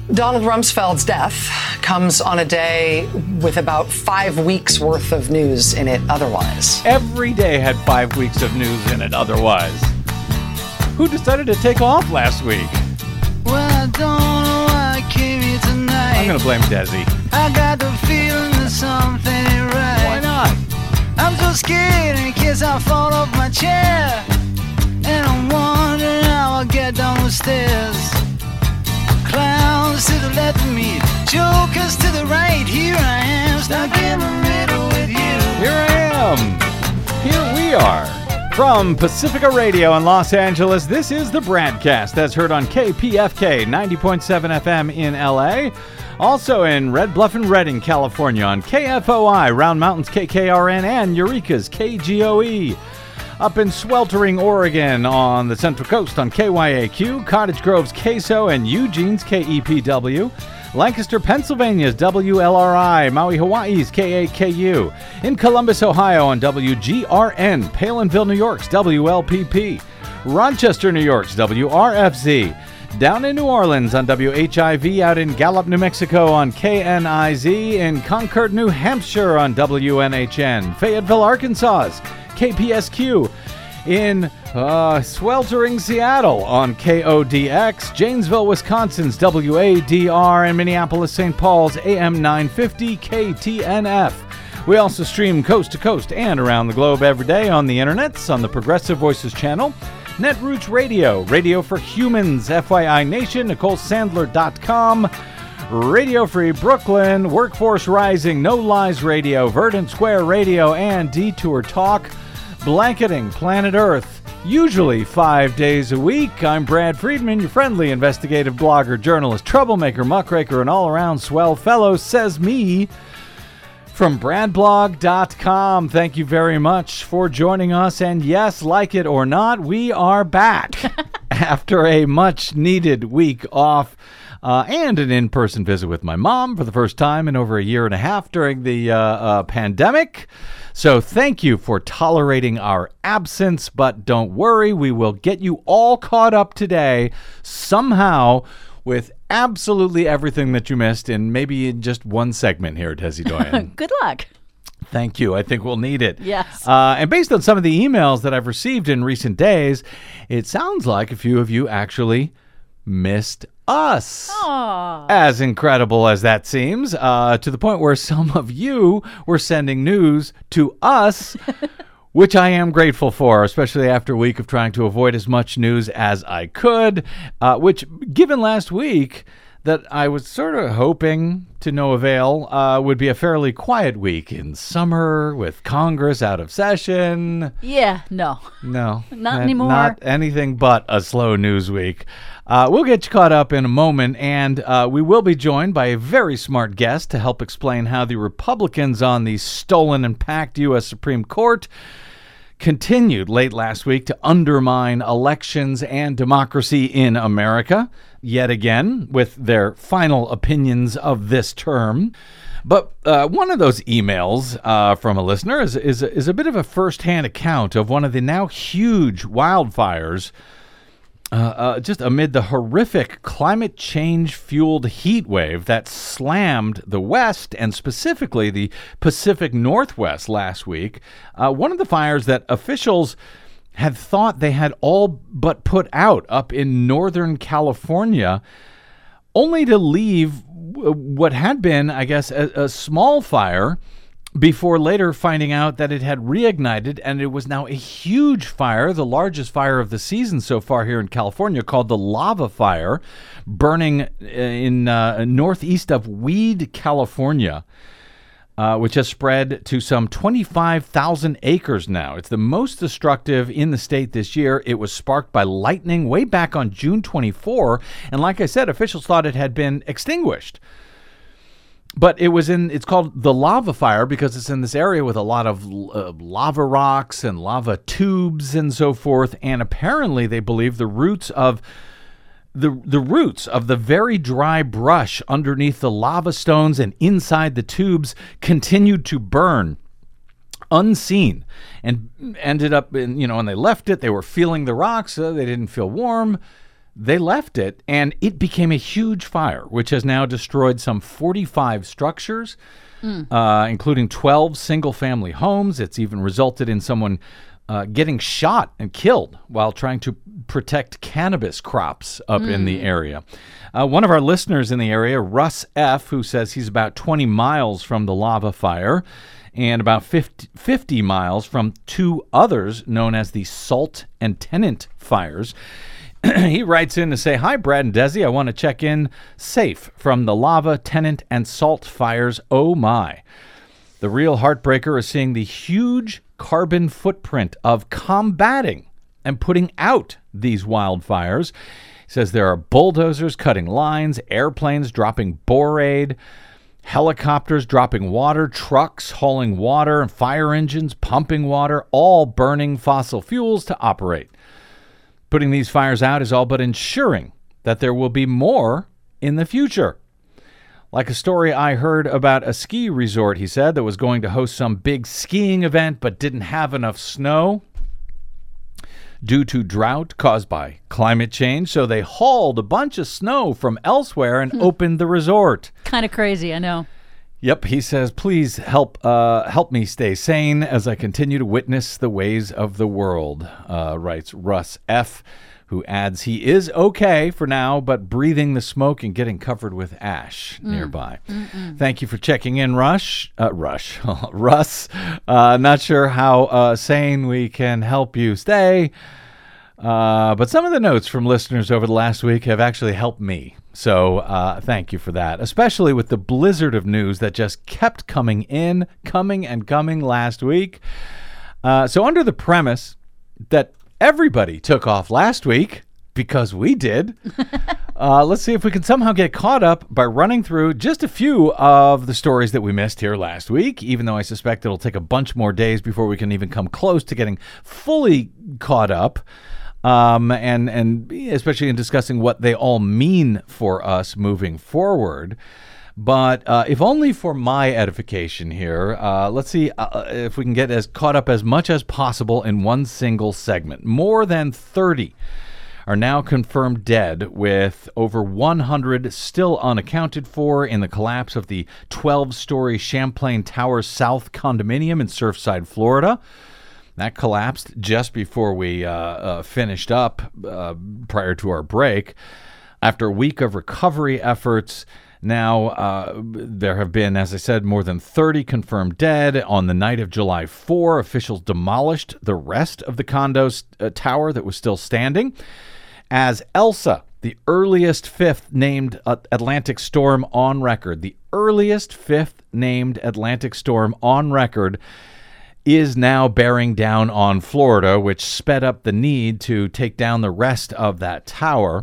Donald Rumsfeld's death comes on a day with about 5 weeks worth of news in it otherwise. Every day had 5 weeks of news in it otherwise. Who decided to take off last week? Well, I don't know why I came here tonight. I'm going to blame Desi. I got the feeling that something ain't right. Why not? I'm so scared in case I fall off my chair. And I'm wondering how I'll get down the stairs. Clowns to the left of me, jokers to the right. Here I am, stuck in the middle with you. Here I am. Here we are. From Pacifica Radio in Los Angeles, this is the Bradcast, as heard on KPFK 90.7 FM in LA. Also in Red Bluff and Redding, California on KFOI, Round Mountains KKRN, and Eureka's KGOE. Up in sweltering Oregon on the Central Coast on KYAQ, Cottage Grove's KSO, and Eugene's KEPW. Lancaster, Pennsylvania's WLRI, Maui, Hawaii's KAKU. In Columbus, Ohio on WGRN, Palinville, New York's WLPP. Rochester, New York's WRFZ. Down in New Orleans on WHIV, out in Gallup, New Mexico on KNIZ, in Concord, New Hampshire on WNHN, Fayetteville, Arkansas's KPSQ, in sweltering Seattle on KODX, Janesville, Wisconsin's WADR, and Minneapolis, St. Paul's AM 950 KTNF. We also stream coast to coast and around the globe every day on the internets, on the Progressive Voices channel, Netroots Radio, Radio for Humans, FYI Nation, NicoleSandler.com, Radio Free Brooklyn, Workforce Rising, No Lies Radio, Verdant Square Radio, and Detour Talk, blanketing planet Earth, usually 5 days a week. I'm Brad Friedman, your friendly investigative blogger, journalist, troublemaker, muckraker, and all-around swell fellow, says me, from bradblog.com. Thank you very much for joining us. And yes, like it or not, we are back after a much-needed week off and an in-person visit with my mom for the first time in over a year and a half during the pandemic. So thank you for tolerating our absence, but don't worry, we will get you all caught up today somehow with absolutely everything that you missed in maybe in just one segment here, Desi Doyen. Good luck. Thank you. I think we'll need it. Yes. And based on some of the emails that I've received in recent days, it sounds like a few of you actually missed us. Aww. As incredible as that seems, to the point where some of you were sending news to us, which I am grateful for, especially after a week of trying to avoid as much news as I could, which, given last week, that I was sort of hoping to no avail, would be a fairly quiet week in summer with Congress out of session. Yeah, no. No. Not anymore. Not anything but a slow news week. We'll get you caught up in a moment, and we will be joined by a very smart guest to help explain how the Republicans on the stolen and packed U.S. Supreme Court continued late last week to undermine elections and democracy in America, yet again, with their final opinions of this term. But one of those emails from a listener is a bit of a first-hand account of one of the now huge wildfires just amid the horrific climate change-fueled heat wave that slammed the West and specifically the Pacific Northwest last week. One of the fires that officials had thought they had all but put out up in Northern California, only to leave what had been, I guess, a small fire before later finding out that it had reignited and it was now a huge fire, the largest fire of the season so far here in California, called the Lava Fire, burning in northeast of Weed, California, which has spread to some 25,000 acres now. It's the most destructive in the state this year. It was sparked by lightning way back on June 24, and like I said, officials thought it had been extinguished. But it's called the Lava Fire because it's in this area with a lot of lava rocks and lava tubes and so forth. And apparently they believe the roots of the very dry brush underneath the lava stones and inside the tubes continued to burn unseen and ended up when they left it, they were feeling the rocks. They didn't feel warm. they left it, and it became a huge fire, which has now destroyed some 45 structures, including 12 single-family homes. It's even resulted in someone getting shot and killed while trying to protect cannabis crops up in the area. One of our listeners in the area, Russ F., who says he's about 20 miles from the lava fire and about 50 miles from two others known as the Salt and Tennant fires. He writes in to say, "Hi, Brad and Desi. I want to check in safe from the lava, Tennant, and Salt fires. Oh, my. The real heartbreaker is seeing the huge carbon footprint of combating and putting out these wildfires." He says there are bulldozers cutting lines, airplanes dropping borate, helicopters dropping water, trucks hauling water, and fire engines pumping water, all burning fossil fuels to operate. Putting these fires out is all but ensuring that there will be more in the future. Like a story I heard about a ski resort, he said, that was going to host some big skiing event but didn't have enough snow due to drought caused by climate change. So they hauled a bunch of snow from elsewhere and opened the resort. Kind of crazy, I know. Yep, he says, "Please help me stay sane as I continue to witness the ways of the world," writes Russ F., who adds he is okay for now, but breathing the smoke and getting covered with ash nearby. Thank you for checking in, Russ. Not sure how sane we can help you stay, but some of the notes from listeners over the last week have actually helped me. So thank you for that, especially with the blizzard of news that just kept coming last week. So under the premise that everybody took off last week, because we did, let's see if we can somehow get caught up by running through just a few of the stories that we missed here last week, even though I suspect it'll take a bunch more days before we can even come close to getting fully caught up. And especially in discussing what they all mean for us moving forward. But if only for my edification here, let's see if we can get as caught up as much as possible in one single segment. More than 30 are now confirmed dead, with over 100 still unaccounted for in the collapse of the 12-story Champlain Towers South condominium in Surfside, Florida. That collapsed just before we finished up prior to our break. After a week of recovery efforts, now there have been, as I said, more than 30 confirmed dead. On the night of July 4, officials demolished the rest of the condo's tower that was still standing. As Elsa, the earliest fifth named Atlantic storm on record, is now bearing down on Florida, which sped up the need to take down the rest of that tower.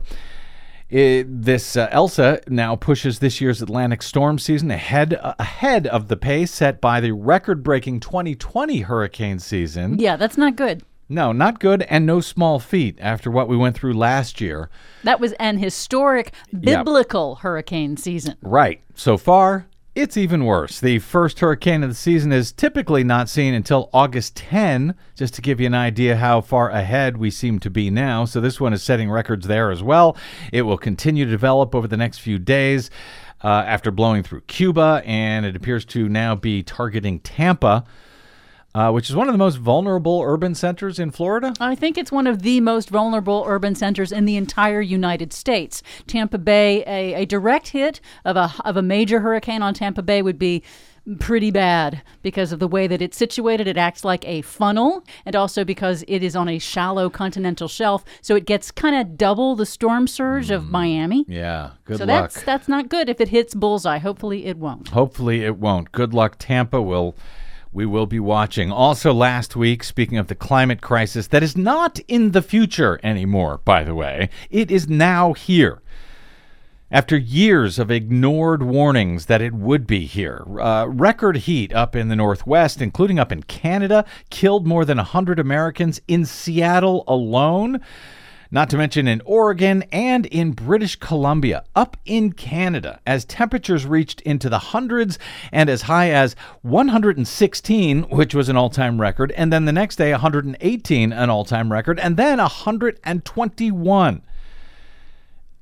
Elsa now pushes this year's Atlantic storm season ahead of the pace set by the record-breaking 2020 hurricane season. Yeah, that's not good. No, not good, and no small feat after what we went through last year. That was an historic biblical hurricane season. Right. So far, it's even worse. The first hurricane of the season is typically not seen until August 10, just to give you an idea how far ahead we seem to be now. So this one is setting records there as well. It will continue to develop over the next few days after blowing through Cuba, and it appears to now be targeting Tampa, which is one of the most vulnerable urban centers in Florida. I think it's one of the most vulnerable urban centers in the entire United States. Tampa Bay, a direct hit of a major hurricane on Tampa Bay would be pretty bad because of the way that it's situated. It acts like a funnel, and also because it is on a shallow continental shelf, so it gets kind of double the storm surge of Miami. Yeah, good luck. So that's not good if it hits bullseye. Hopefully it won't. Hopefully it won't. Good luck, Tampa. We will be watching. Also last week, speaking of the climate crisis that is not in the future anymore, by the way, it is now here. After years of ignored warnings that it would be here, record heat up in the Northwest, including up in Canada, killed more than 100 Americans in Seattle alone. Not to mention in Oregon and in British Columbia, up in Canada, as temperatures reached into the hundreds and as high as 116, which was an all-time record, and then the next day 118, an all-time record, and then 121.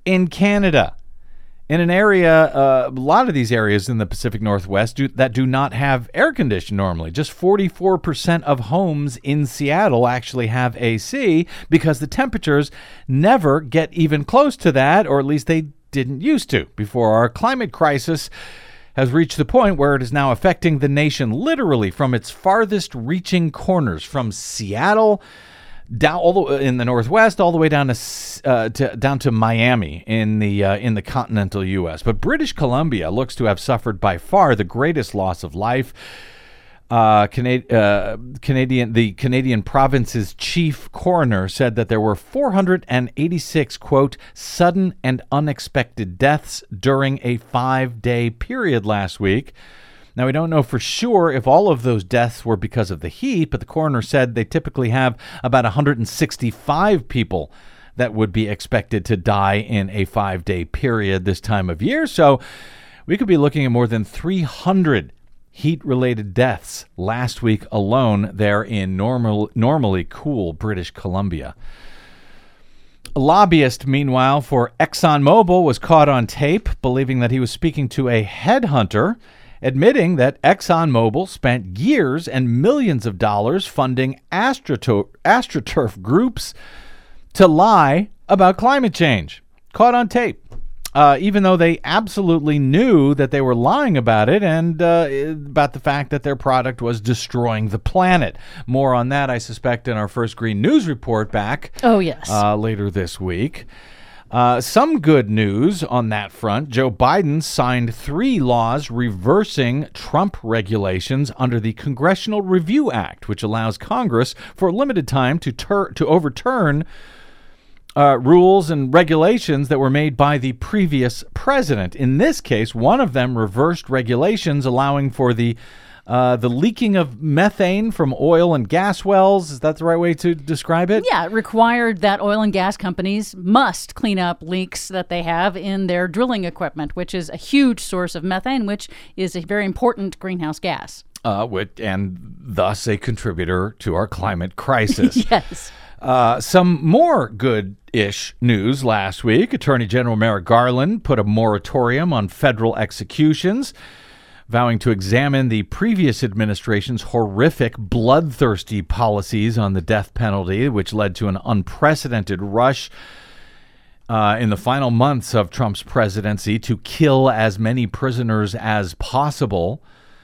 in Canada. In an area, a lot of these areas in the Pacific Northwest that do not have air conditioning normally. Just 44% of homes in Seattle actually have AC because the temperatures never get even close to that, or at least they didn't used to before our climate crisis has reached the point where it is now affecting the nation literally from its farthest reaching corners, from Seattle down in the Northwest, all the way down to Miami in the continental U.S. But British Columbia looks to have suffered by far the greatest loss of life. The Canadian province's chief coroner said that there were 486, quote, sudden and unexpected deaths during a 5-day period last week. Now, we don't know for sure if all of those deaths were because of the heat, but the coroner said they typically have about 165 people that would be expected to die in a 5-day period this time of year. So we could be looking at more than 300 heat-related deaths last week alone there in normally cool British Columbia. A lobbyist, meanwhile, for ExxonMobil was caught on tape believing that he was speaking to a headhunter, admitting that ExxonMobil spent years and millions of dollars funding AstroTurf groups to lie about climate change. Caught on tape. Even though they absolutely knew that they were lying about it and about the fact that their product was destroying the planet. More on that, I suspect, in our first Green News report back. Oh, yes. Later this week. Some good news on that front. Joe Biden signed 3 laws reversing Trump regulations under the Congressional Review Act, which allows Congress for a limited time to overturn rules and regulations that were made by the previous president. In this case, one of them reversed regulations allowing for the leaking of methane from oil and gas wells. Is that the right way to describe it? Yeah, it required that oil and gas companies must clean up leaks that they have in their drilling equipment, which is a huge source of methane, which is a very important greenhouse gas. And thus a contributor to our climate crisis. Yes. Some more good-ish news last week. Attorney General Merrick Garland put a moratorium on federal executions, vowing to examine the previous administration's horrific, bloodthirsty policies on the death penalty, which led to an unprecedented rush in the final months of Trump's presidency to kill as many prisoners as possible.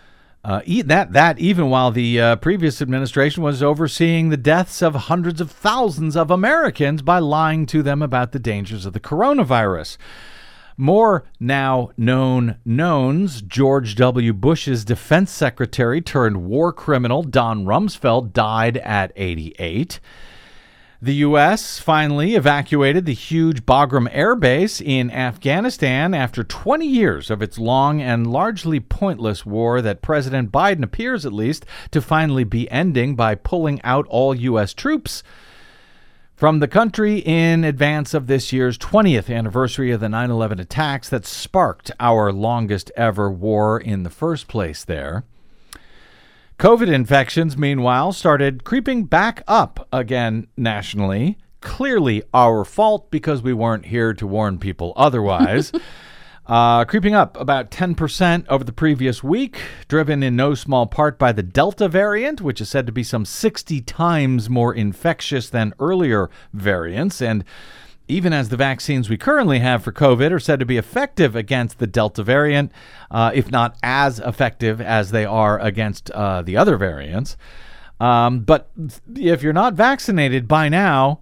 Even while the previous administration was overseeing the deaths of hundreds of thousands of Americans by lying to them about the dangers of the coronavirus. More now known knowns, George W. Bush's defense secretary turned war criminal Don Rumsfeld died at 88. The U.S. finally evacuated the huge Bagram Air Base in Afghanistan after 20 years of its long and largely pointless war that President Biden appears, at least, to finally be ending by pulling out all U.S. troops from the country in advance of this year's 20th anniversary of the 9/11 attacks that sparked our longest ever war in the first place there. COVID infections, meanwhile, started creeping back up again nationally. Clearly our fault because we weren't here to warn people otherwise. Creeping up about 10% over the previous week, driven in no small part by the Delta variant, which is said to be some 60 times more infectious than earlier variants. And even as the vaccines we currently have for COVID are said to be effective against the Delta variant, if not as effective as they are against the other variants. But if you're not vaccinated by now,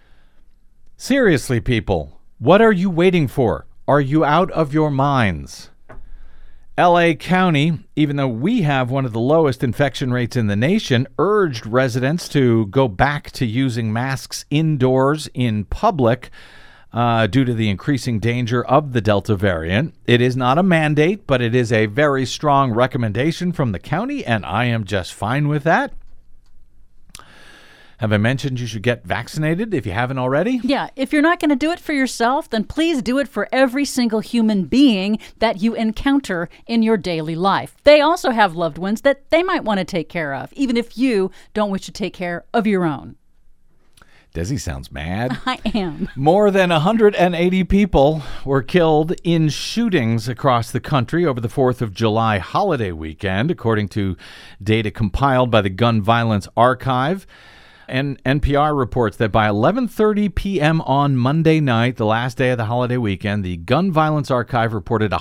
seriously, people, what are you waiting for? Are you out of your minds? L.A. County, even though we have one of the lowest infection rates in the nation, urged residents to go back to using masks indoors in public due to the increasing danger of the Delta variant. It is not a mandate, but it is a very strong recommendation from the county, and I am just fine with that. Have I mentioned you should get vaccinated if you haven't already? Yeah, if you're not going to do it for yourself, then please do it for every single human being that you encounter in your daily life. They also have loved ones that they might want to take care of, even if you don't wish to take care of your own. Desi sounds mad. I am. More than 180 people were killed in shootings across the country over the 4th of July holiday weekend, according to data compiled by the Gun Violence Archive. And NPR reports that by 11:30 p.m. on Monday night, the last day of the holiday weekend, the Gun Violence Archive reported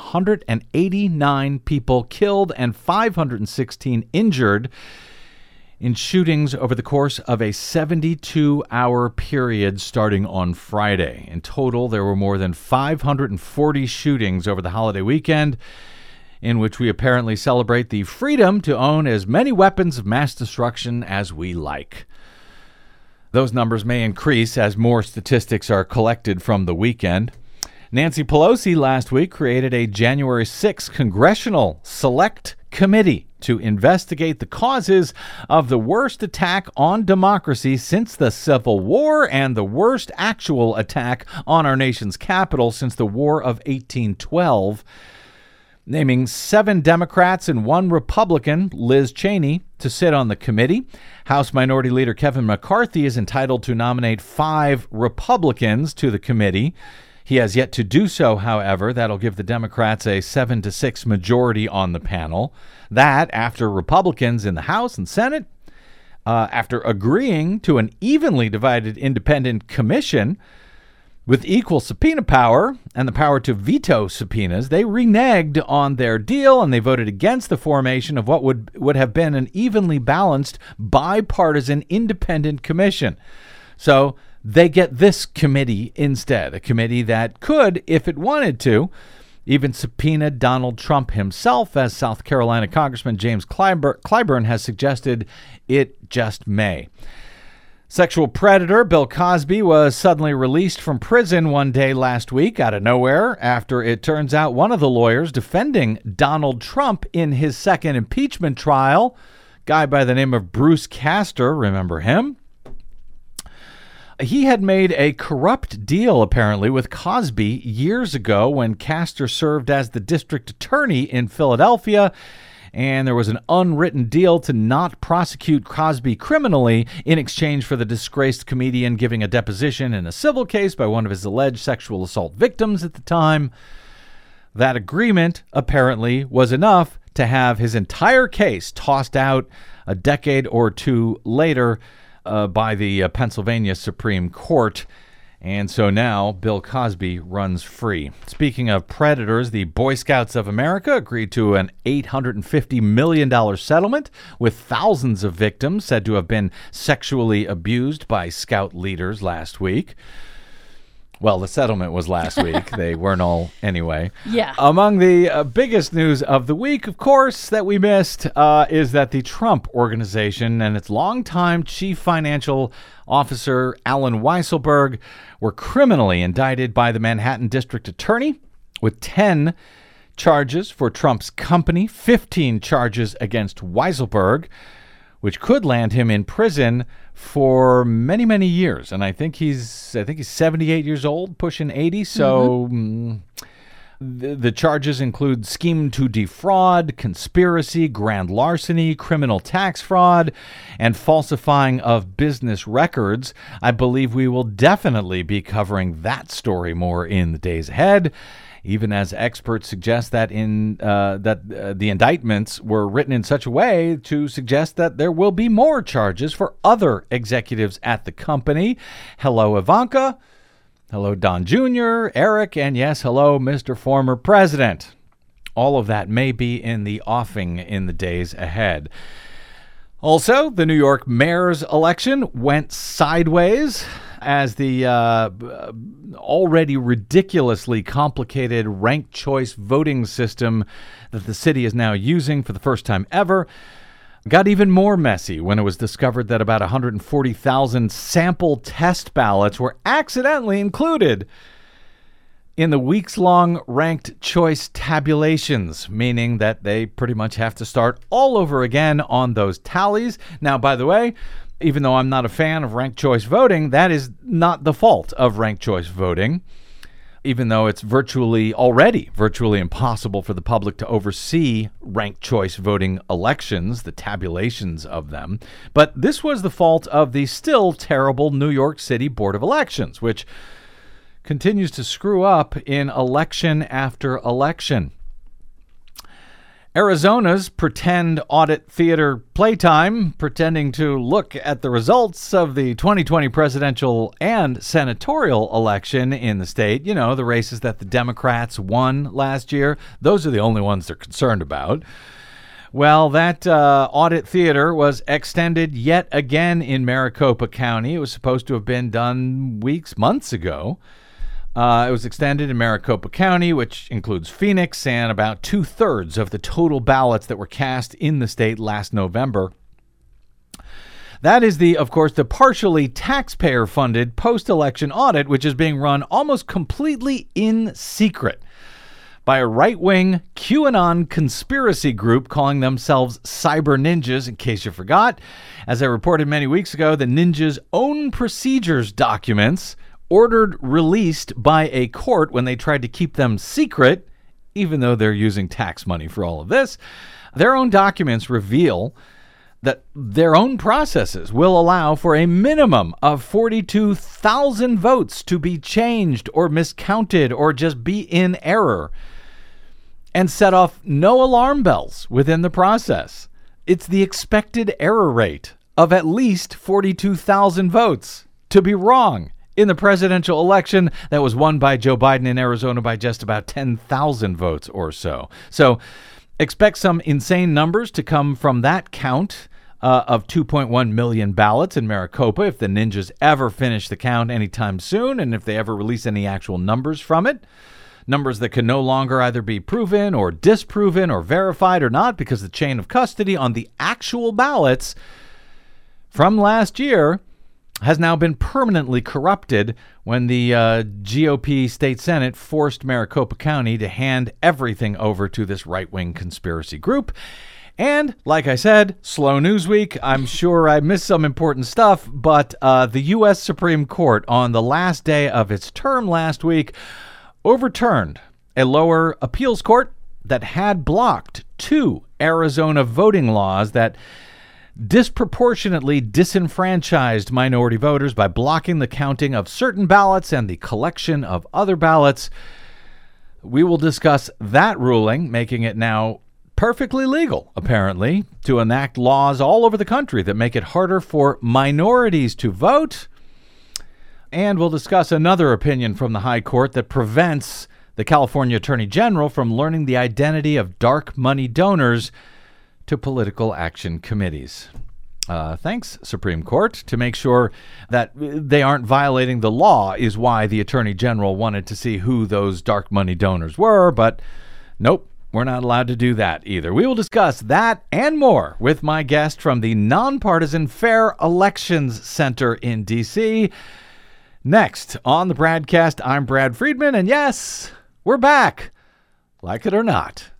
189 people killed and 516 injured in shootings over the course of a 72-hour period starting on Friday. In total, there were more than 540 shootings over the holiday weekend, in which we apparently celebrate the freedom to own as many weapons of mass destruction as we like. Those numbers may increase as more statistics are collected from the weekend. Nancy Pelosi last week created a January 6th Congressional Select Committee to investigate the causes of the worst attack on democracy since the Civil War and the worst actual attack on our nation's capital since the War of 1812, naming 7 Democrats and 1 Republican, Liz Cheney, to sit on the committee. House Minority Leader Kevin McCarthy is entitled to nominate 5 Republicans to the committee. He has yet to do so, however. That'll give the Democrats a 7-6 majority on the panel. That after Republicans in the House and Senate, after agreeing to an evenly divided independent commission with equal subpoena power and the power to veto subpoenas, they reneged on their deal and they voted against the formation of what would have been an evenly balanced bipartisan independent commission. So they get this committee instead, a committee that could, if it wanted to, even subpoena Donald Trump himself, as South Carolina Congressman James Clyburn has suggested it just may. Sexual predator Bill Cosby was suddenly released from prison one day last week out of nowhere after it turns out one of the lawyers defending Donald Trump in his second impeachment trial, a guy by the name of Bruce Castor, remember him? He had made a corrupt deal, apparently, with Cosby years ago when Castor served as the district attorney in Philadelphia, and there was an unwritten deal to not prosecute Cosby criminally in exchange for the disgraced comedian giving a deposition in a civil case by one of his alleged sexual assault victims at the time. That agreement, apparently, was enough to have his entire case tossed out a decade or two later by the Pennsylvania Supreme Court. And so now Bill Cosby runs free. Speaking of predators, the Boy Scouts of America agreed to an $850 million settlement with thousands of victims said to have been sexually abused by Scout leaders last week. Well, the settlement was last week. They weren't all anyway. Yeah. Among the biggest news of the week, of course, that we missed is that the Trump Organization and its longtime chief financial officer, Allen Weisselberg, were criminally indicted by the Manhattan District Attorney with 10 charges for Trump's company, 15 charges against Weisselberg, which could land him in prison for many, many years. And I think he's 78 years old, pushing 80. So the charges include scheme to defraud, conspiracy, grand larceny, criminal tax fraud, and falsifying of business records. I believe we will definitely be covering that story more in the days ahead, even as experts suggest that the indictments were written in such a way to suggest that there will be more charges for other executives at the company. Hello, Ivanka. Hello, Don Jr., Eric, and yes, hello, Mr. Former President. All of that may be in the offing in the days ahead. Also, the New York mayor's election went sideways as the already ridiculously complicated ranked choice voting system that the city is now using for the first time ever got even more messy when it was discovered that about 140,000 sample test ballots were accidentally included in the weeks-long ranked choice tabulations, meaning that they pretty much have to start all over again on those tallies. Now, by the way, even though I'm not a fan of ranked choice voting, that is not the fault of ranked choice voting. even though it's already virtually impossible for the public to oversee ranked choice voting elections, the tabulations of them. But this was the fault of the still terrible New York City Board of Elections, which continues to screw up in election after election. Arizona's pretend audit theater playtime, pretending to look at the results of the 2020 presidential and senatorial election in the state, the races that the Democrats won last year, those are the only ones they're concerned about. Well, that audit theater was extended yet again in Maricopa County. It was supposed to have been done months ago. It was extended in Maricopa County, which includes Phoenix, and about 2/3 of the total ballots that were cast in the state last November. That is of course, the partially taxpayer-funded post-election audit, which is being run almost completely in secret by a right-wing QAnon conspiracy group calling themselves Cyber Ninjas, in case you forgot. As I reported many weeks ago, the Ninjas' own procedures documents ordered released by a court when they tried to keep them secret, even though they're using tax money for all of this. Their own documents reveal that their own processes will allow for a minimum of 42,000 votes to be changed or miscounted or just be in error, and set off no alarm bells within the process. It's the expected error rate of at least 42,000 votes to be wrong in the presidential election that was won by Joe Biden in Arizona by just about 10,000 votes or so. So expect some insane numbers to come from that count of 2.1 million ballots in Maricopa if the Ninjas ever finish the count anytime soon, and if they ever release any actual numbers from it. Numbers that can no longer either be proven or disproven or verified or not, because the chain of custody on the actual ballots from last year has now been permanently corrupted when the GOP state Senate forced Maricopa County to hand everything over to this right-wing conspiracy group. And, like I said, slow news week. I'm sure I missed some important stuff, but the U.S. Supreme Court, on the last day of its term last week, overturned a lower appeals court that had blocked 2 Arizona voting laws that disproportionately disenfranchised minority voters by blocking the counting of certain ballots and the collection of other ballots. We will discuss that ruling, making it now perfectly legal, apparently, to enact laws all over the country that make it harder for minorities to vote. And we'll discuss another opinion from the High Court that prevents the California Attorney General from learning the identity of dark money donors to political action committees. Thanks, Supreme Court. To make sure that they aren't violating the law is why the Attorney General wanted to see who those dark money donors were, but nope, we're not allowed to do that either. We will discuss that and more with my guest from the Nonpartisan Fair Elections Center in D.C. Next on the Bradcast, I'm Brad Friedman, and yes, we're back, like it or not.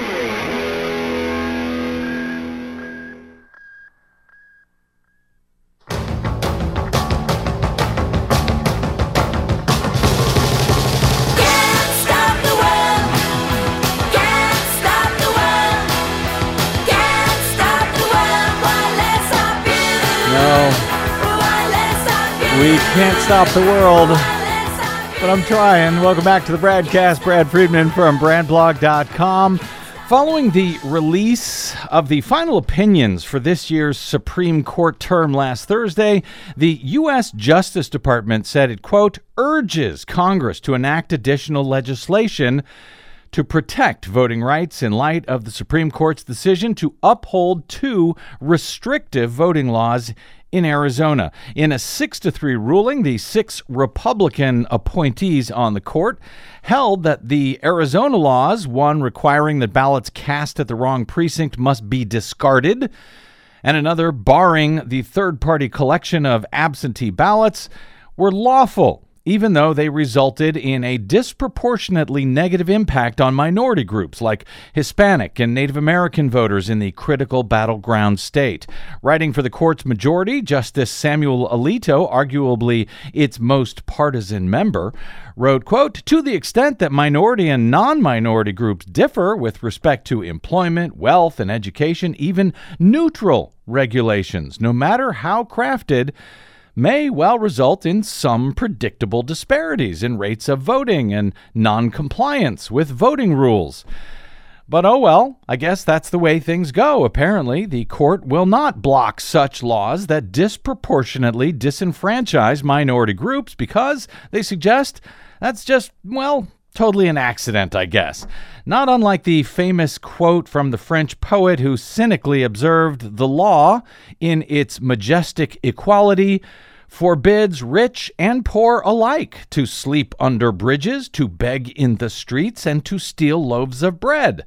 We can't stop the world, but I'm trying. Welcome back to the Bradcast. Brad Friedman from BradBlog.com. Following the release of the final opinions for this year's Supreme Court term last Thursday, the U.S. Justice Department said it, quote, urges Congress to enact additional legislation to protect voting rights in light of the Supreme Court's decision to uphold 2 restrictive voting laws in Arizona. In a 6-3 ruling, the 6 Republican appointees on the court held that the Arizona laws, one requiring that ballots cast at the wrong precinct must be discarded, and another barring the third-party collection of absentee ballots, were lawful even though they resulted in a disproportionately negative impact on minority groups like Hispanic and Native American voters in the critical battleground state. Writing for the court's majority, Justice Samuel Alito, arguably its most partisan member, wrote, quote, "To the extent that minority and non-minority groups differ with respect to employment, wealth, and education, even neutral regulations, no matter how crafted, may well result in some predictable disparities in rates of voting and non-compliance with voting rules. But oh well, I guess that's the way things go. Apparently, the court will not block such laws that disproportionately disenfranchise minority groups because they suggest that's just, well, totally an accident, I guess. Not unlike the famous quote from the French poet who cynically observed the law, in its majestic equality, forbids rich and poor alike to sleep under bridges, to beg in the streets, and to steal loaves of bread.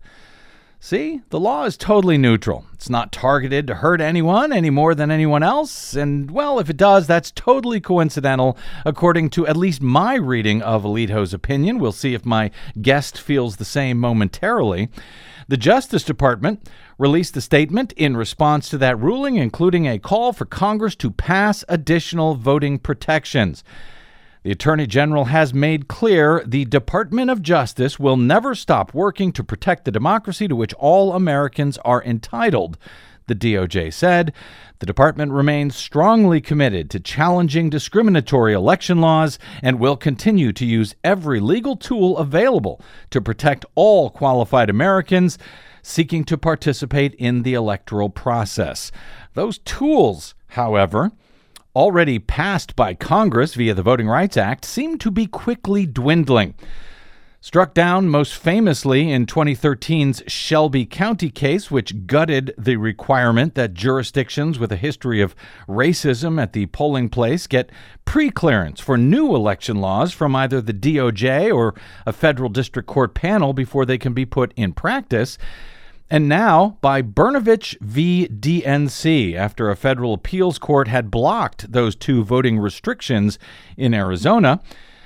See, the law is totally neutral. It's not targeted to hurt anyone any more than anyone else. And, well, if it does, that's totally coincidental, according to at least my reading of Alito's opinion. We'll see if my guest feels the same momentarily. The Justice Department released a statement in response to that ruling, including a call for Congress to pass additional voting protections. The Attorney General has made clear the Department of Justice will never stop working to protect the democracy to which all Americans are entitled, the DOJ said. The department remains strongly committed to challenging discriminatory election laws and will continue to use every legal tool available to protect all qualified Americans seeking to participate in the electoral process. Those tools, however, already passed by Congress via the Voting Rights Act, seem to be quickly dwindling. Struck down most famously in 2013's Shelby County case, which gutted the requirement that jurisdictions with a history of racism at the polling place get pre-clearance for new election laws from either the DOJ or a federal district court panel before they can be put in practice. And now by Brnovich v. DNC, after a federal appeals court had blocked those two voting restrictions in Arizona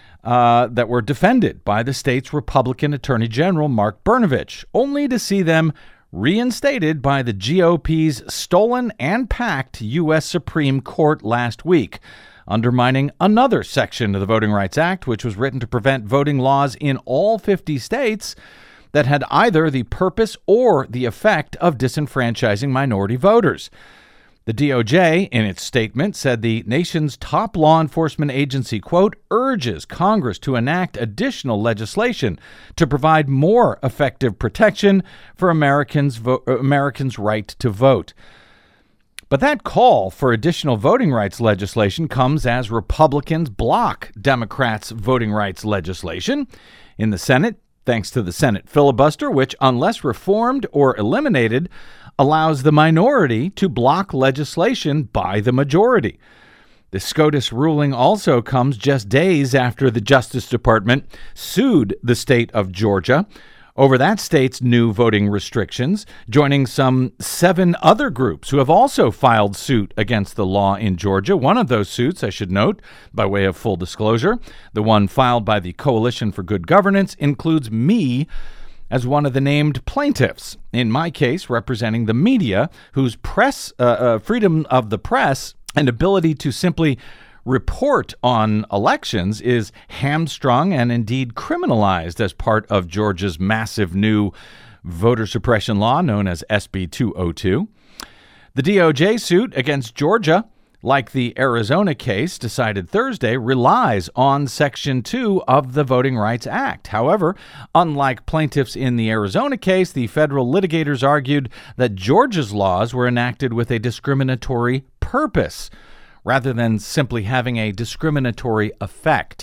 that were defended by the state's Republican Attorney General Mark Brnovich, only to see them reinstated by the GOP's stolen and packed U.S. Supreme Court last week, undermining another section of the Voting Rights Act, which was written to prevent voting laws in all 50 states that had either the purpose or the effect of disenfranchising minority voters. The DOJ, in its statement, said the nation's top law enforcement agency, quote, urges Congress to enact additional legislation to provide more effective protection for Americans' right to vote. But that call for additional voting rights legislation comes as Republicans block Democrats' voting rights legislation. In the Senate, thanks to the Senate filibuster, which, unless reformed or eliminated, allows the minority to block legislation by the majority. The SCOTUS ruling also comes just days after the Justice Department sued the state of Georgia over that state's new voting restrictions, joining some 7 other groups who have also filed suit against the law in Georgia. One of those suits, I should note, by way of full disclosure, the one filed by the Coalition for Good Governance, includes me as one of the named plaintiffs, in my case representing the media, whose freedom of the press and ability to simply report on elections is hamstrung and indeed criminalized as part of Georgia's massive new voter suppression law known as SB 202. The DOJ suit against Georgia, like the Arizona case decided Thursday, relies on Section 2 of the Voting Rights Act. However, unlike plaintiffs in the Arizona case, the federal litigators argued that Georgia's laws were enacted with a discriminatory purpose, rather than simply having a discriminatory effect.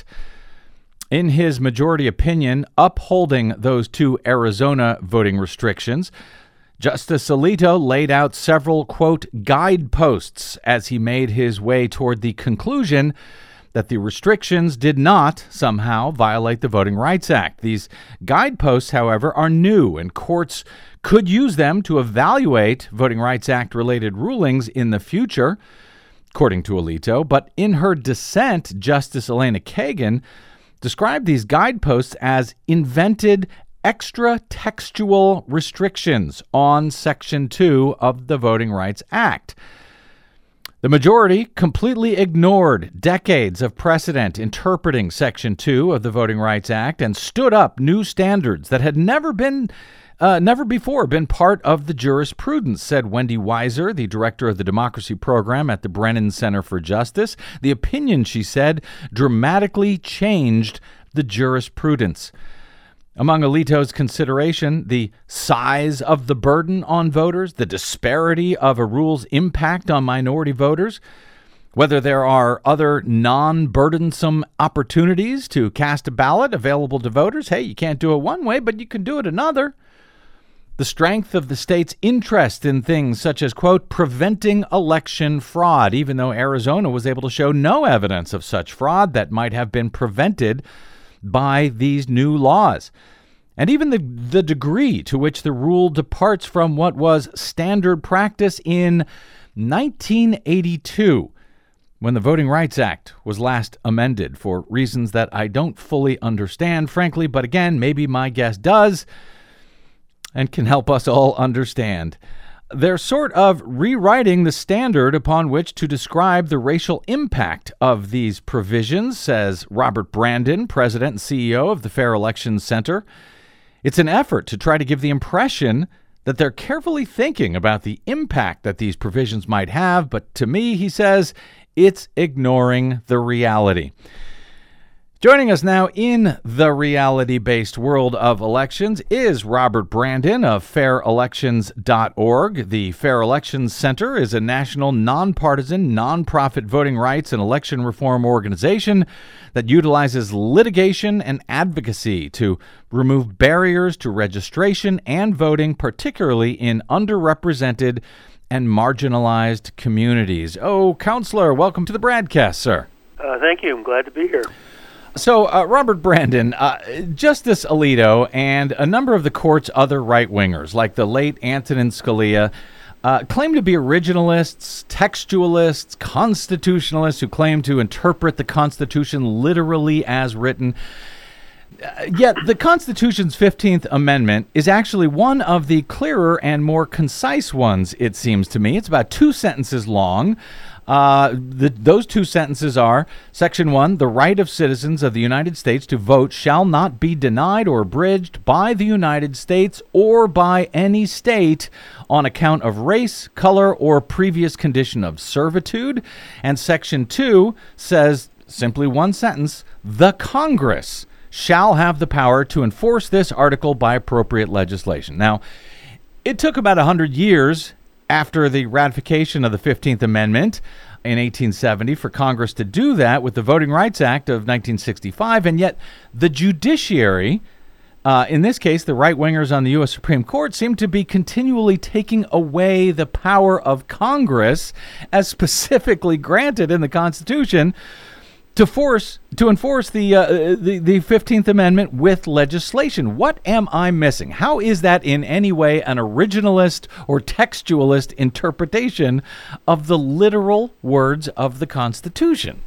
In his majority opinion, upholding those two Arizona voting restrictions, Justice Alito laid out several, quote, guideposts as he made his way toward the conclusion that the restrictions did not somehow violate the Voting Rights Act. These guideposts, however, are new, and courts could use them to evaluate Voting Rights Act-related rulings in the future. according to Alito. But in her dissent, Justice Elena Kagan described these guideposts as invented extra-textual restrictions on Section 2 of the Voting Rights Act. The majority completely ignored decades of precedent interpreting Section 2 of the Voting Rights Act and stood up new standards that had never before been part of the jurisprudence, said Wendy Weiser, the director of the Democracy Program at the Brennan Center for Justice. The opinion, she said, dramatically changed the jurisprudence. Among Alito's consideration, the size of the burden on voters, the disparity of a rule's impact on minority voters, whether there are other non-burdensome opportunities to cast a ballot available to voters. Hey, you can't do it one way, but you can do it another. The strength of the state's interest in things such as, quote, preventing election fraud, even though Arizona was able to show no evidence of such fraud that might have been prevented by these new laws. And even the degree to which the rule departs from what was standard practice in 1982, when the Voting Rights Act was last amended for reasons that I don't fully understand, frankly, but again, maybe my guest does and can help us all understand. They're sort of rewriting the standard upon which to describe the racial impact of these provisions, says Robert Brandon, president and CEO of the Fair Elections Center. It's an effort to try to give the impression that they're carefully thinking about the impact that these provisions might have, but to me, he says, it's ignoring the reality. Joining us now in the reality-based world of elections is Robert Brandon of fairelections.org. The Fair Elections Center is a national, nonpartisan, nonprofit voting rights and election reform organization that utilizes litigation and advocacy to remove barriers to registration and voting, particularly in underrepresented and marginalized communities. Oh, Counselor, welcome to the broadcast, sir. Thank you. I'm glad to be here. So, Robert Brandon, Justice Alito and a number of the court's other right-wingers, like the late Antonin Scalia, claim to be originalists, textualists, constitutionalists who claim to interpret the Constitution literally as written. Yet the Constitution's 15th Amendment is actually one of the clearer and more concise ones, it seems to me. It's about 2 sentences long. Those 2 sentences are, Section 1, the right of citizens of the United States to vote shall not be denied or abridged by the United States or by any state on account of race, color, or previous condition of servitude. And Section 2 says, simply one sentence, the Congress shall have the power to enforce this article by appropriate legislation. Now, it took about 100 years after the ratification of the 15th Amendment in 1870 for Congress to do that with the Voting Rights Act of 1965, and yet the judiciary, in this case the right-wingers on the U.S. Supreme Court, seem to be continually taking away the power of Congress as specifically granted in the Constitution to enforce the 15th Amendment with legislation. What am I missing? How is that in any way an originalist or textualist interpretation of the literal words of the Constitution?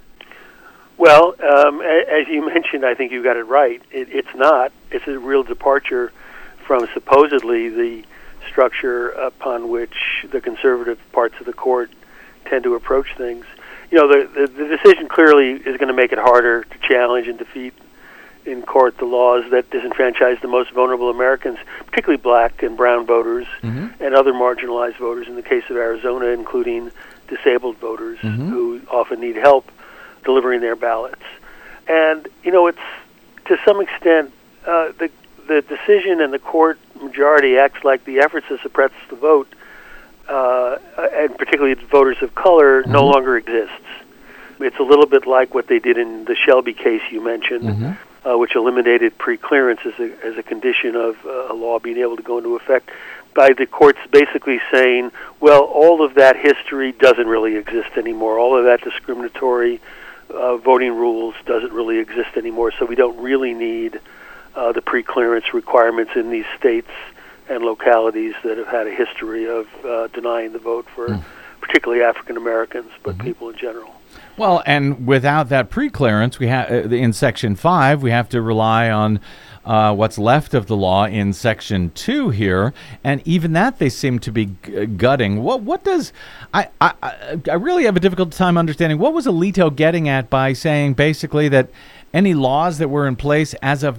Well, as you mentioned, I think you got it right. It's not. It's a real departure from supposedly the structure upon which the conservative parts of the court tend to approach things. You know, the decision clearly is going to make it harder to challenge and defeat in court the laws that disenfranchise the most vulnerable Americans, particularly black and brown voters and other marginalized voters, in the case of Arizona, including disabled voters who often need help delivering their ballots. And, you know, it's, to some extent, the decision and the court majority acts like the efforts to suppress the vote, and particularly voters of color, no longer exists. It's a little bit like what they did in the Shelby case you mentioned, which eliminated pre-clearance as a condition of a law being able to go into effect, by the courts basically saying, well, all of that history doesn't really exist anymore. All of that discriminatory voting rules doesn't really exist anymore, so we don't really need the pre-clearance requirements in these states and localities that have had a history of denying the vote for particularly African Americans, but people in general. Well, and without that pre-clearance, we have in Section 5, we have to rely on what's left of the law in Section 2 here, and even that they seem to be gutting. What does I really have a difficult time understanding what was Alito getting at by saying basically that any laws that were in place as of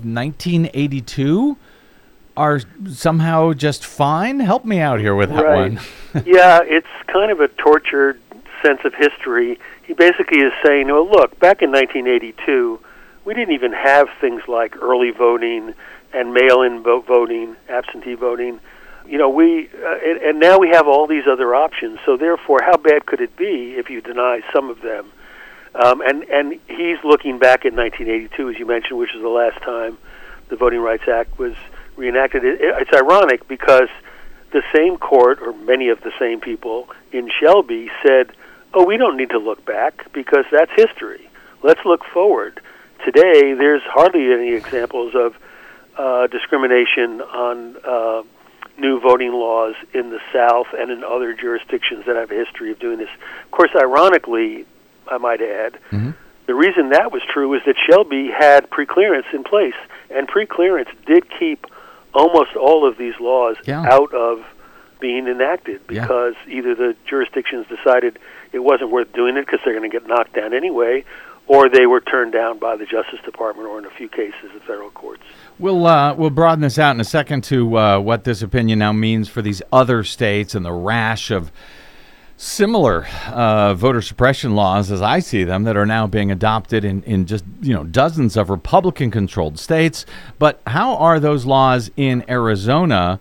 1982 are somehow just fine? Help me out here with that one. Yeah, it's kind of a tortured sense of history. He basically is saying, well, look, back in 1982, we didn't even have things like early voting and mail-in voting, absentee voting. You know, and now we have all these other options. So therefore, how bad could it be if you deny some of them? And he's looking back at 1982, as you mentioned, which is the last time the Voting Rights Act was reenacted. It's ironic because the same court, or many of the same people in Shelby, said, oh, we don't need to look back because that's history. Let's look forward. Today, there's hardly any examples of discrimination on new voting laws in the South and in other jurisdictions that have a history of doing this. Of course, ironically, I might add, the reason that was true is that Shelby had preclearance in place, and preclearance did keep almost all of these laws out of being enacted because either the jurisdictions decided it wasn't worth doing it because they're going to get knocked down anyway, or they were turned down by the Justice Department or in a few cases the federal courts. We'll broaden this out in a second to what this opinion now means for these other states and the rash of similar voter suppression laws, as I see them, that are now being adopted in just dozens of Republican-controlled states. But how are those laws in Arizona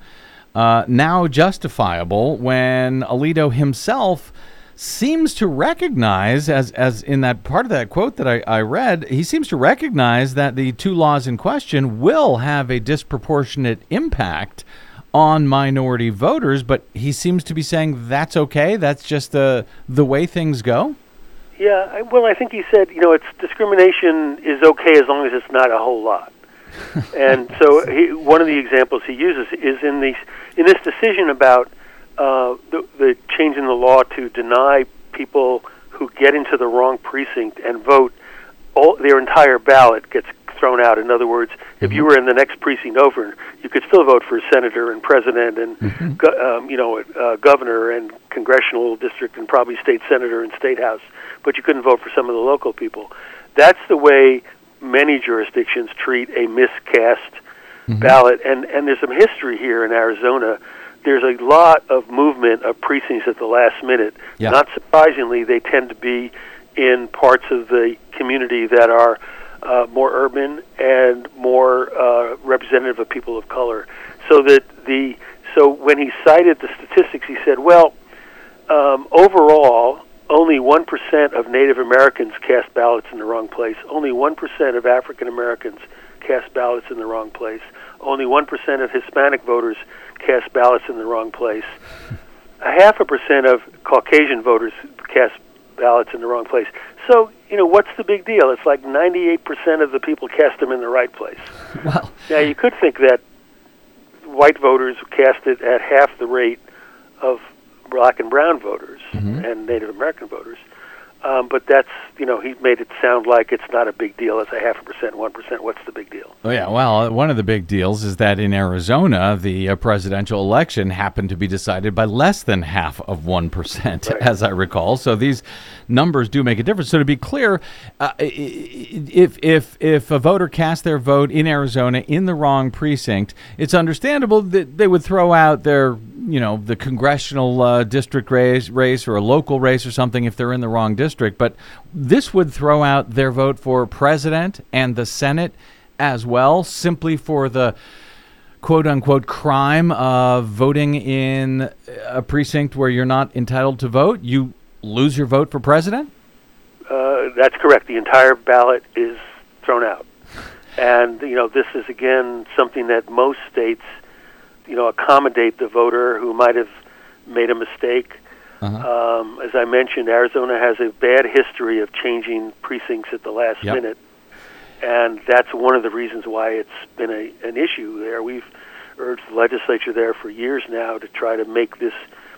now justifiable when Alito himself seems to recognize, as in that part of that quote that I read, he seems to recognize that the two laws in question will have a disproportionate impact on minority voters, but he seems to be saying that's okay, that's just the way things go? Yeah, well, I think he said, it's discrimination is okay as long as it's not a whole lot. And so one of the examples he uses is in this decision about the change in the law to deny people who get into the wrong precinct and vote, their entire ballot gets thrown out. In other words, if you were in the next precinct over, you could still vote for senator and president and governor and congressional district and probably state senator and state house, but you couldn't vote for some of the local people. That's the way many jurisdictions treat a miscast ballot, and there's some history here in Arizona. There's a lot of movement of precincts at the last minute. Yeah. Not surprisingly, they tend to be in parts of the community that are more urban and more representative of people of color. So when he cited the statistics, he said, well, overall, only 1% of Native Americans cast ballots in the wrong place. Only 1% of African Americans cast ballots in the wrong place. Only 1% of Hispanic voters cast ballots in the wrong place. 0.5% of Caucasian voters cast ballots in the wrong place. So, what's the big deal? It's like 98% of the people cast them in the right place. Well, now, you could think that white voters cast it at half the rate of black and brown voters and Native American voters. But that's, he made it sound like it's not a big deal. It's 0.5%, 1%. What's the big deal? Oh, yeah. Well, one of the big deals is that in Arizona, the presidential election happened to be decided by less than half of 1%, as I recall. So these numbers do make a difference. So to be clear, if a voter cast their vote in Arizona in the wrong precinct, it's understandable that they would throw out their the congressional district race or a local race or something if they're in the wrong district. But this would throw out their vote for president and the Senate as well, simply for the quote-unquote crime of voting in a precinct where you're not entitled to vote. You lose your vote for president? That's correct. The entire ballot is thrown out. And, this is, again, something that most states accommodate the voter who might have made a mistake. As I mentioned, Arizona has a bad history of changing precincts at the last minute, and that's one of the reasons why it's been an issue there. We've urged the legislature there for years now to try to make this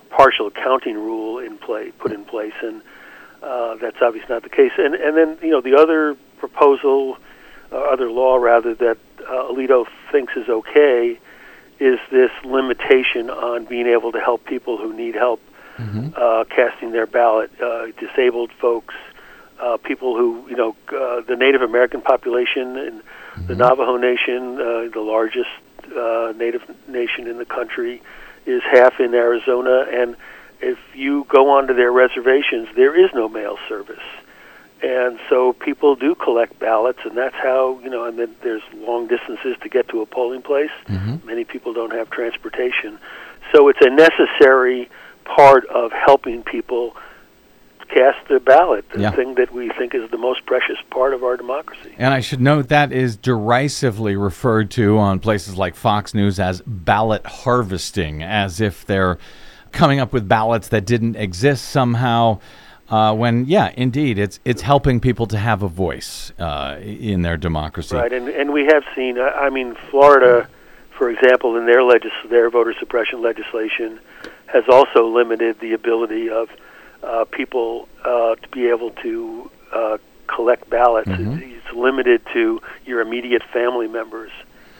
partial counting rule put in place, and that's obviously not the case. And then the other proposal, other law rather, that Alito thinks is okay is this limitation on being able to help people who need help casting their ballot, disabled folks, people who, the Native American population in the Navajo Nation, the largest Native nation in the country, is half in Arizona, and if you go onto their reservations, there is no mail service. And so people do collect ballots, and that's how, and then there's long distances to get to a polling place. Many people don't have transportation. So it's a necessary part of helping people cast their ballot, the thing that we think is the most precious part of our democracy. And I should note that is derisively referred to on places like Fox News as ballot harvesting, as if they're coming up with ballots that didn't exist somehow. When, indeed, it's helping people to have a voice in their democracy. Right, and we have seen, Florida, for example, in their voter suppression legislation, has also limited the ability of people to be able to collect ballots. It's limited to your immediate family members.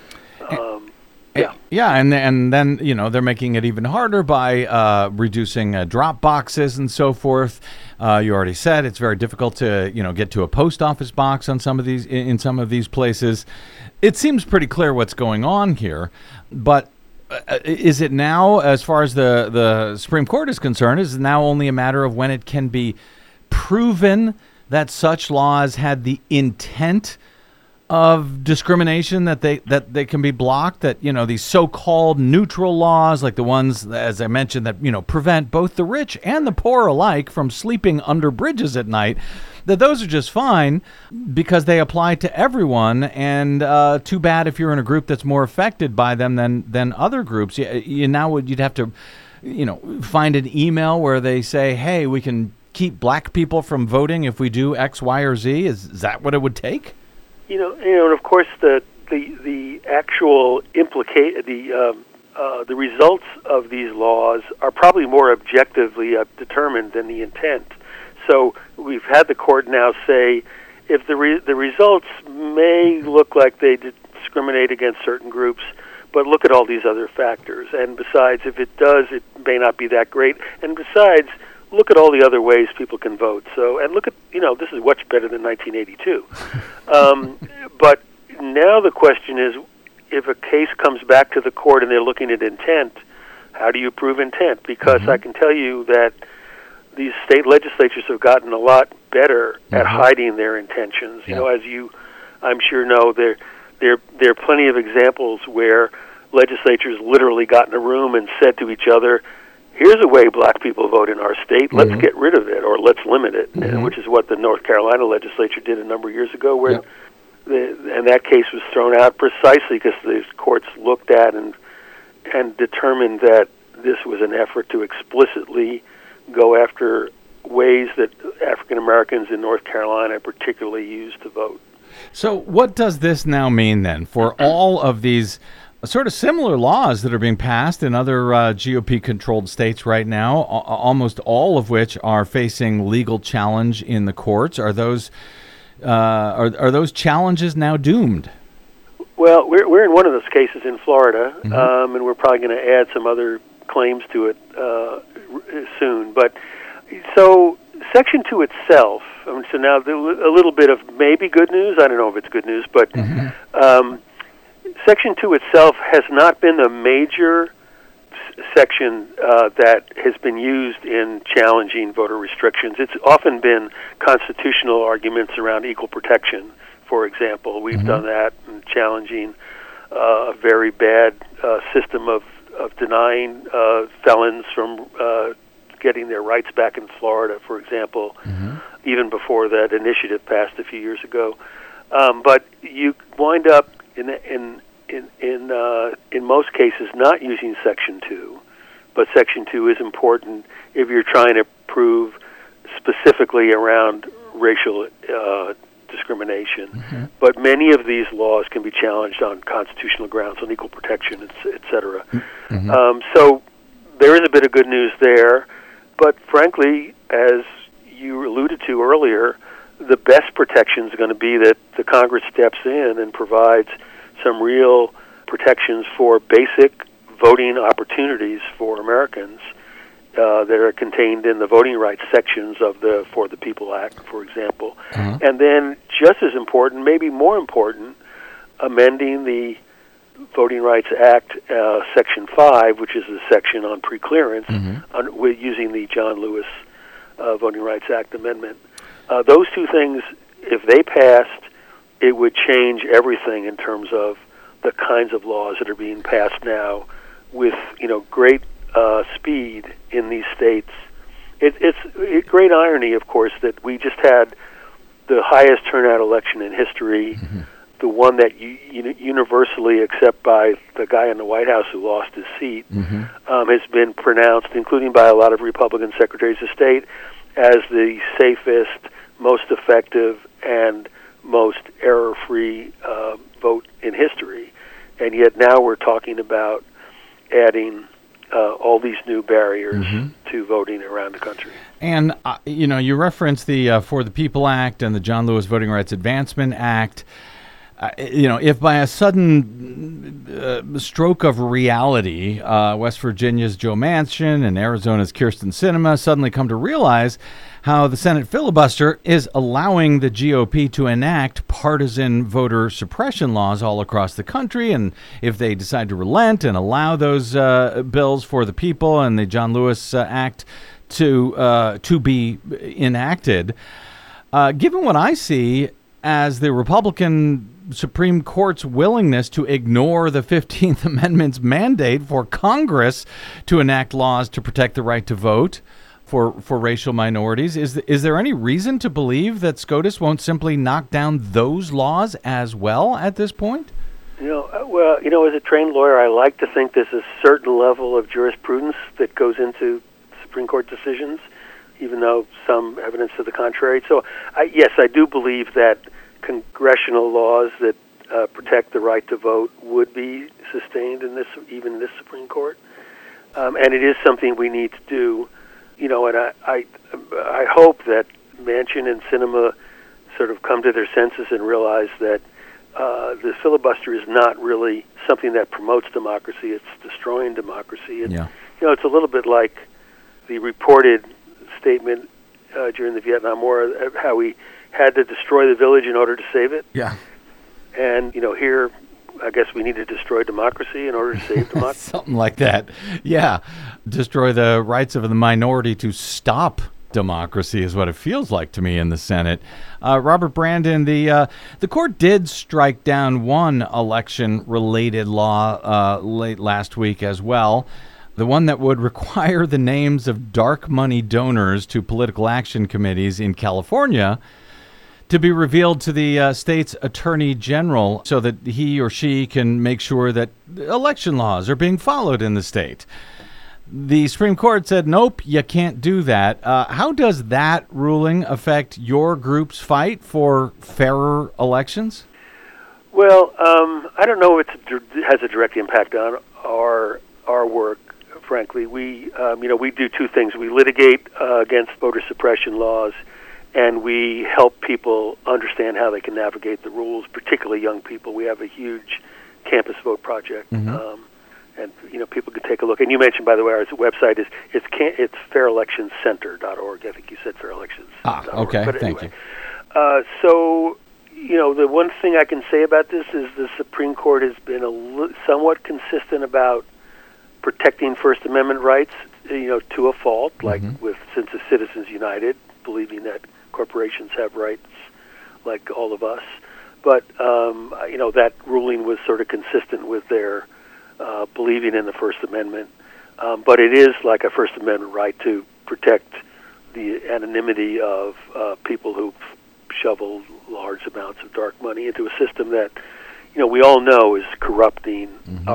And then they're making it even harder by reducing drop boxes and so forth. You already said it's very difficult to get to a post office box on some of these in some of these places. It seems pretty clear what's going on here, but is it now, as far as the Supreme Court is concerned, is it now only a matter of when it can be proven that such laws had the intent of discrimination, that they can be blocked, that these so-called neutral laws, like the ones, as I mentioned, that prevent both the rich and the poor alike from sleeping under bridges at night, that those are just fine because they apply to everyone, and too bad if you're in a group that's more affected by them than other groups. You'd have to find an email where they say, hey, we can keep black people from voting if we do X, Y, or Z. Is that what it would take? And of course the actual the results of these laws are probably more objectively determined than the intent. So we've had the court now say if the results may look like they discriminate against certain groups, but look at all these other factors. And besides, if it does, it may not be that great. And besides, look at all the other ways people can vote. So, and look at, this is much better than 1982. But now the question is, if a case comes back to the court and they're looking at intent, how do you prove intent? Because I can tell you that these state legislatures have gotten a lot better at hiding their intentions. As you, I'm sure, know, there are plenty of examples where legislatures literally got in a room and said to each other, here's a way black people vote in our state, let's get rid of it or let's limit it, which is what the North Carolina legislature did a number of years ago, where and that case was thrown out precisely because the courts looked at and determined that this was an effort to explicitly go after ways that African Americans in North Carolina particularly used to vote. So what does this now mean then for all of these sort of similar laws that are being passed in other GOP-controlled states right now, almost all of which are facing legal challenge in the courts? Are those challenges now doomed? Well, we're in one of those cases in Florida, and we're probably going to add some other claims to it soon. But so Section 2 itself, so now a little bit of maybe good news. I don't know if it's good news, but Section 2 itself has not been a major section that has been used in challenging voter restrictions. It's often been constitutional arguments around equal protection, for example. We've done that in challenging a very bad system of denying felons from getting their rights back in Florida, for example, even before that initiative passed a few years ago. But you wind up in most cases not using Section 2, but Section 2 is important if you're trying to prove specifically around racial discrimination. But many of these laws can be challenged on constitutional grounds, on equal protection, et cetera. So there is a bit of good news there, but frankly, as you alluded to earlier, the best protection is going to be that the Congress steps in and provides some real protections for basic voting opportunities for Americans that are contained in the voting rights sections of the For the People Act, for example. And then, just as important, maybe more important, amending the Voting Rights Act, Section 5, which is the section on preclearance, with using the John Lewis Voting Rights Act amendment. Those two things, if they passed, it would change everything in terms of the kinds of laws that are being passed now with, great speed in these states. It's a great irony, of course, that we just had the highest turnout election in history, the one that universally, except by the guy in the White House who lost his seat, has been pronounced, including by a lot of Republican secretaries of state, as the safest, most effective, and most error-free vote in history. And yet now we're talking about adding all these new barriers to voting around the country. And, you referenced the For the People Act and the John Lewis Voting Rights Advancement Act. If by a sudden stroke of reality, West Virginia's Joe Manchin and Arizona's Kyrsten Sinema suddenly come to realize how the Senate filibuster is allowing the GOP to enact partisan voter suppression laws all across the country, and if they decide to relent and allow those bills For the People and the John Lewis Act to be enacted, given what I see as the Republican Supreme Court's willingness to ignore the 15th Amendment's mandate for Congress to enact laws to protect the right to vote for racial minorities, is there any reason to believe that SCOTUS won't simply knock down those laws as well at this point? As a trained lawyer, I like to think there's a certain level of jurisprudence that goes into Supreme Court decisions, even though some evidence to the contrary. So, yes, I do believe that congressional laws that protect the right to vote would be sustained in this Supreme Court, and it is something we need to do. And I hope that Manchin and Sinema sort of come to their senses and realize that the filibuster is not really something that promotes democracy; it's destroying democracy. And, it's a little bit like the reported statement during the Vietnam War, how we had to destroy the village in order to save it. Yeah. And, here, I guess we need to destroy democracy in order to save democracy. Something like that. Yeah. Destroy the rights of the minority to stop democracy is what it feels like to me in the Senate. Robert Brandon, the court did strike down one election-related law late last week as well, the one that would require the names of dark money donors to political action committees in California to be revealed to the state's attorney general so that he or she can make sure that election laws are being followed in the state. The Supreme Court said, nope, you can't do that. How does that ruling affect your group's fight for fairer elections? Well, I don't know if it has a direct impact on our work. Frankly, we do two things. We litigate against voter suppression laws, and we help people understand how they can navigate the rules, particularly young people. We have a huge campus vote project, and people can take a look. And you mentioned, by the way, our website is it's fairelectioncenter.org. I think you said fairelections.org. Okay, but thank anyway. you. So, the one thing I can say about this is the Supreme Court has been somewhat consistent about protecting First Amendment rights, to a fault, like with Citizens United, believing that corporations have rights like all of us. But, that ruling was sort of consistent with their believing in the First Amendment. But it is like a First Amendment right to protect the anonymity of people who shovel large amounts of dark money into a system that, we all know is corrupting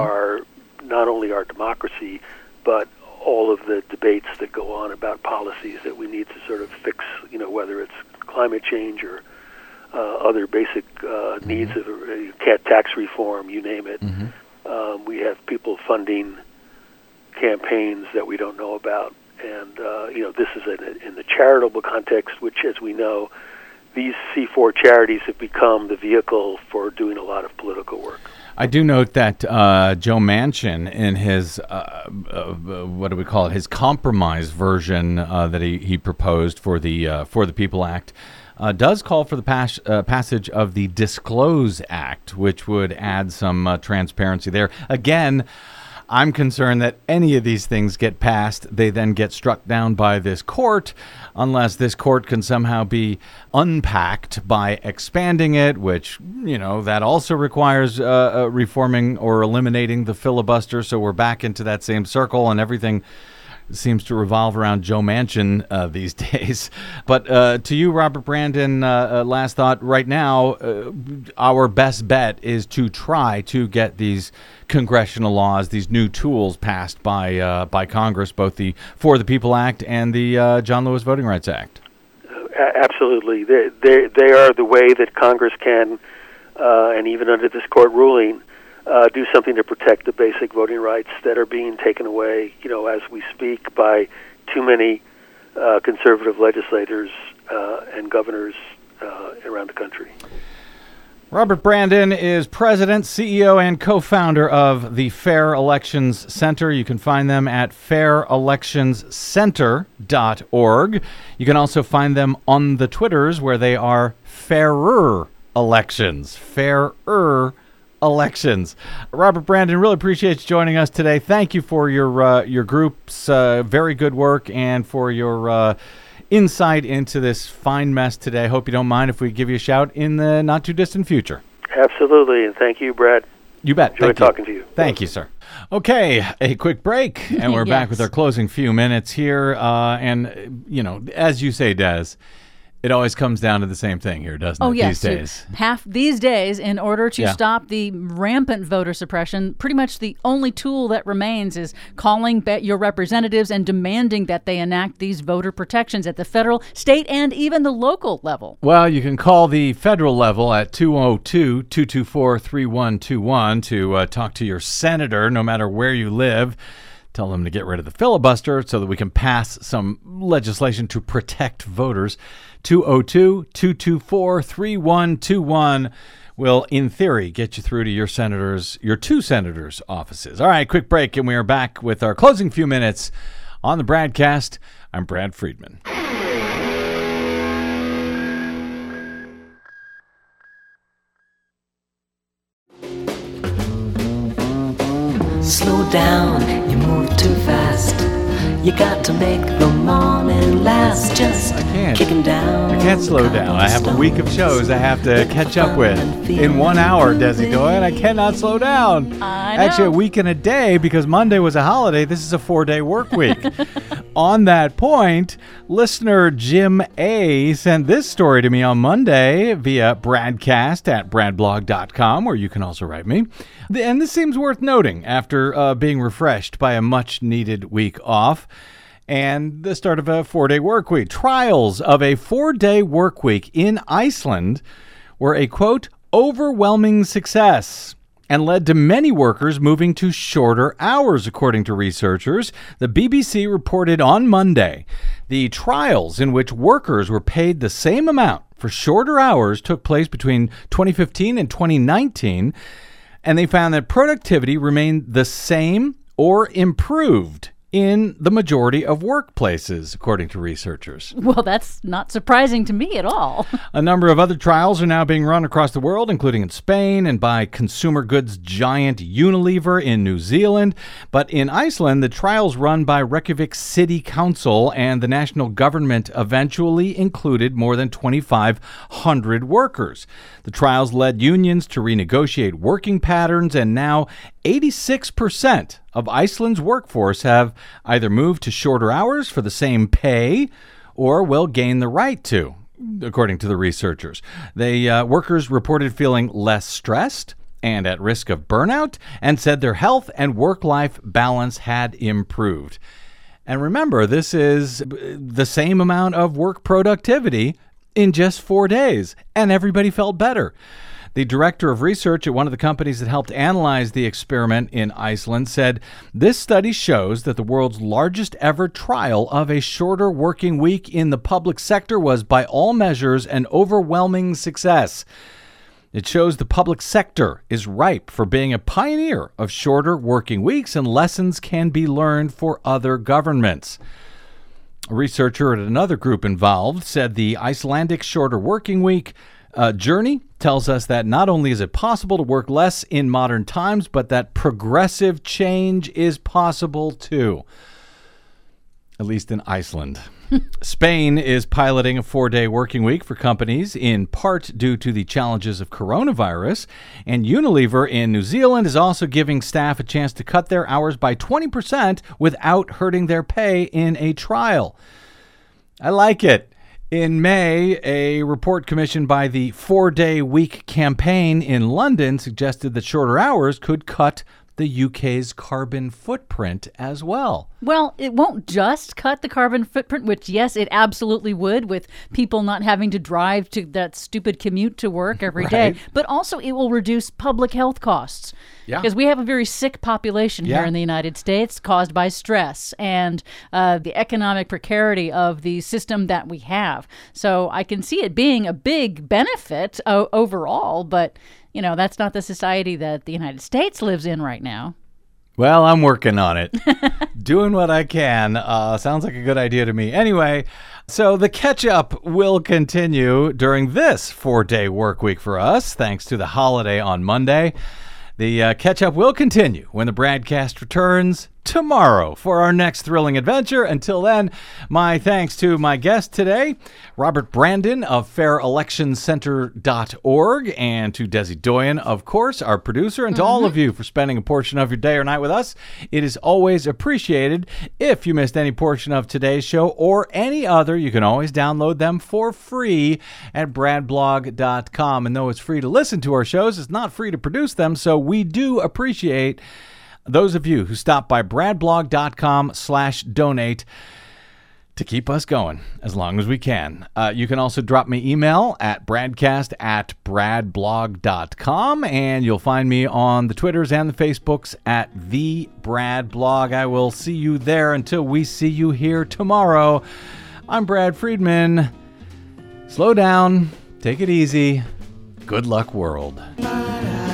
not only our democracy, but all of the debates that go on about policies that we need to sort of fix, whether it's climate change or other basic needs of tax reform, you name it. We have people funding campaigns that we don't know about. And, this is in the charitable context, which, as we know, these C4 charities have become the vehicle for doing a lot of political work. I do note that Joe Manchin, in his what do we call it, his compromise version that he proposed for the People Act, does call for the passage of the Disclose Act, which would add some transparency there. Again, I'm concerned that any of these things get passed, they then get struck down by this court, unless this court can somehow be unpacked by expanding it, which, that also requires reforming or eliminating the filibuster. So we're back into that same circle, and everything seems to revolve around Joe Manchin these days. But to you, Robert Brandon, last thought. Right now, our best bet is to try to get these congressional laws, these new tools passed by Congress, both the For the People Act and the John Lewis Voting Rights Act. Absolutely. They are the way that Congress can, and even under this court ruling, do something to protect the basic voting rights that are being taken away, as we speak, by too many conservative legislators and governors around the country. Robert Brandon is president, CEO, and co-founder of the Fair Elections Center. You can find them at fairelectionscenter.org. You can also find them on the Twitters, where they are Fairer Elections. Fairer Elections. Robert Brandon, really appreciate you joining us today. Thank you for your group's very good work and for your insight into this fine mess today. Hope you don't mind if we give you a shout in the not too distant future. Absolutely, and thank you, Brad. You bet. Enjoyed talking to you. Thank you, sir. Okay, a quick break, and we're back with our closing few minutes here. And, as you say, Des, it always comes down to the same thing here, doesn't it, these days? These days, in order to stop the rampant voter suppression, pretty much the only tool that remains is calling your representatives and demanding that they enact these voter protections at the federal, state, and even the local level. Well, you can call the federal level at 202-224-3121 to talk to your senator, no matter where you live. Tell them to get rid of the filibuster so that we can pass some legislation to protect voters. 202-224-3121 will, in theory, get you through to your two senators' offices. All right, quick break, and we are back with our closing few minutes on the BradCast. I'm Brad Friedman. Slow down, you move too fast. You got to make the morning last. Just kicking down. I can't slow down. I have a week of shows I have to catch up with in 1 hour, Desi Doyen. I cannot slow down. I know. Actually, a week and a day, because Monday was a holiday. This is a 4-day work week. On that point, listener Jim A. sent this story to me on Monday via bradcast@bradblog.com, where you can also write me. And this seems worth noting after being refreshed by a much-needed week off and the start of a 4-day work week. Trials of a 4-day work week in Iceland were a, quote, overwhelming success and led to many workers moving to shorter hours, according to researchers. The BBC reported on Monday the trials in which workers were paid the same amount for shorter hours took place between 2015 and 2019, and they found that productivity remained the same or improved in the majority of workplaces, according to researchers. Well, that's not surprising to me at all. A number of other trials are now being run across the world, including in Spain and by consumer goods giant Unilever in New Zealand. But in Iceland, the trials run by Reykjavik City Council and the national government eventually included more than 2,500 workers. The trials led unions to renegotiate working patterns, and now 86% of Iceland's workforce have either moved to shorter hours for the same pay or will gain the right to, according to the researchers. Workers reported feeling less stressed and at risk of burnout and said their health and work-life balance had improved. And remember, this is the same amount of work productivity in just 4 days, and everybody felt better. The director of research at one of the companies that helped analyze the experiment in Iceland said, "This study shows that the world's largest ever trial of a shorter working week in the public sector was, by all measures, an overwhelming success. It shows the public sector is ripe for being a pioneer of shorter working weeks, and lessons can be learned for other governments." A researcher at another group involved said the Icelandic shorter working week journey tells us that not only is it possible to work less in modern times, but that progressive change is possible too. At least in Iceland. Spain is piloting a 4-day working week for companies, in part due to the challenges of coronavirus. And Unilever in New Zealand is also giving staff a chance to cut their hours by 20% without hurting their pay in a trial. I like it. In May, a report commissioned by the 4-Day Week campaign in London suggested that shorter hours could cut the UK's carbon footprint as well. Well, it won't just cut the carbon footprint, which, yes, it absolutely would, with people not having to drive to that stupid commute to work every day, but also it will reduce public health costs. Because we have a very sick population here in the United States caused by stress and the economic precarity of the system that we have. So I can see it being a big benefit overall, but you know, that's not the society that the United States lives in right now. Well, I'm working on it. Doing what I can. Sounds like a good idea to me. Anyway, so the catch-up will continue during this 4-day work week for us, thanks to the holiday on Monday. The catch-up will continue when the BradCast returns tomorrow for our next thrilling adventure. Until then, my thanks to my guest today, Robert Brandon of FairElectionCenter.org, and to Desi Doyen, of course, our producer, and to all of you for spending a portion of your day or night with us. It is always appreciated. If you missed any portion of today's show or any other, you can always download them for free at bradblog.com. And though it's free to listen to our shows, it's not free to produce them, so we do appreciate those of you who stop by bradblog.com/donate to keep us going as long as we can. You can also drop me email at bradcast@bradblog.com, and you'll find me on the Twitters and the Facebooks at The Brad Blog. I will see you there until we see you here tomorrow. I'm Brad Friedman. Slow down. Take it easy. Good luck, world.